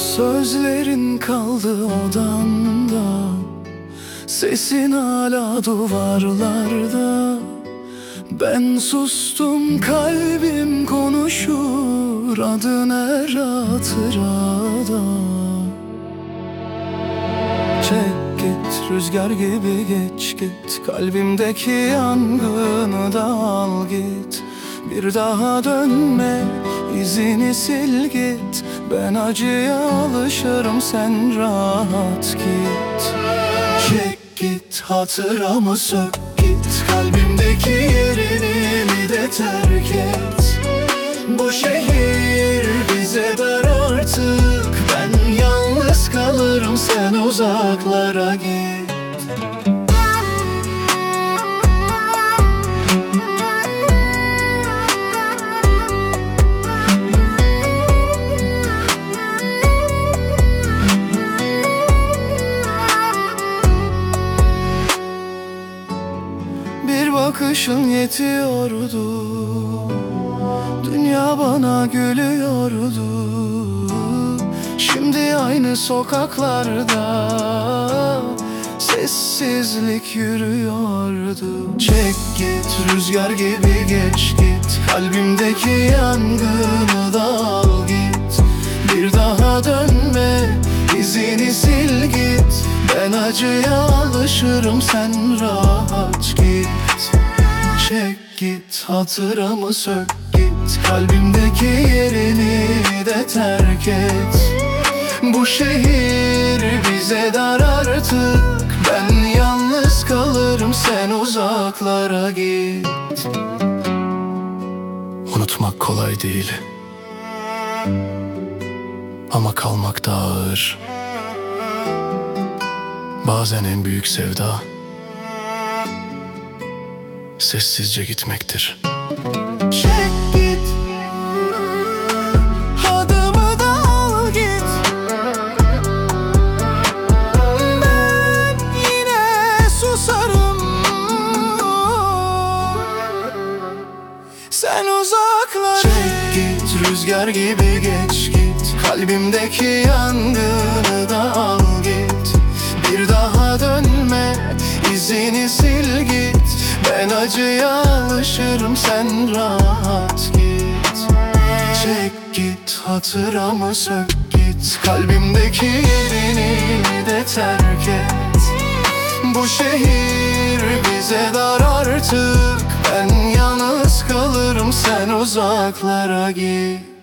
Sözlerin kaldı odamda, sesin hala duvarlarda. Ben sustum, kalbim konuşur, adın her hatırada. Çek git, rüzgar gibi geç git, kalbimdeki yangını da al git. Bir daha dönme, izini sil git. Ben acıya alışırım, sen rahat git. Çek git, hatıramı sök git, kalbimdeki yerini de terk et. Bu şehir bize dar artık, ben yalnız kalırım, sen uzaklara git. Bir bakışın yetiyordu, dünya bana gülüyordu. Şimdi aynı sokaklarda sessizlik yürüyordu. Çek git, rüzgar gibi geç git, kalbimdeki yangını da al git. Bir daha dönme, izini sil git. Ben acıya alışırım, sen rahat git. Çek git, hatıramı sök git, kalbimdeki yerini de terk et. Bu şehir bize dar artık, ben yalnız kalırım, sen uzaklara git. Unutmak kolay değil, ama kalmak da ağır. Bazen en büyük sevda sessizce gitmektir. Çek git, adımı da al git. Ben yine susarım, sen uzaklara. Çek git, rüzgar gibi geç git, kalbimdeki yangını da al git. Bir daha dönme, izini sil git. Ben acıya alışırım, sen rahat git. Çek git, hatıramı sök git, kalbimdeki yerini de terk et. Bu şehir bize dar artık, ben yalnız kalırım, sen uzaklara git.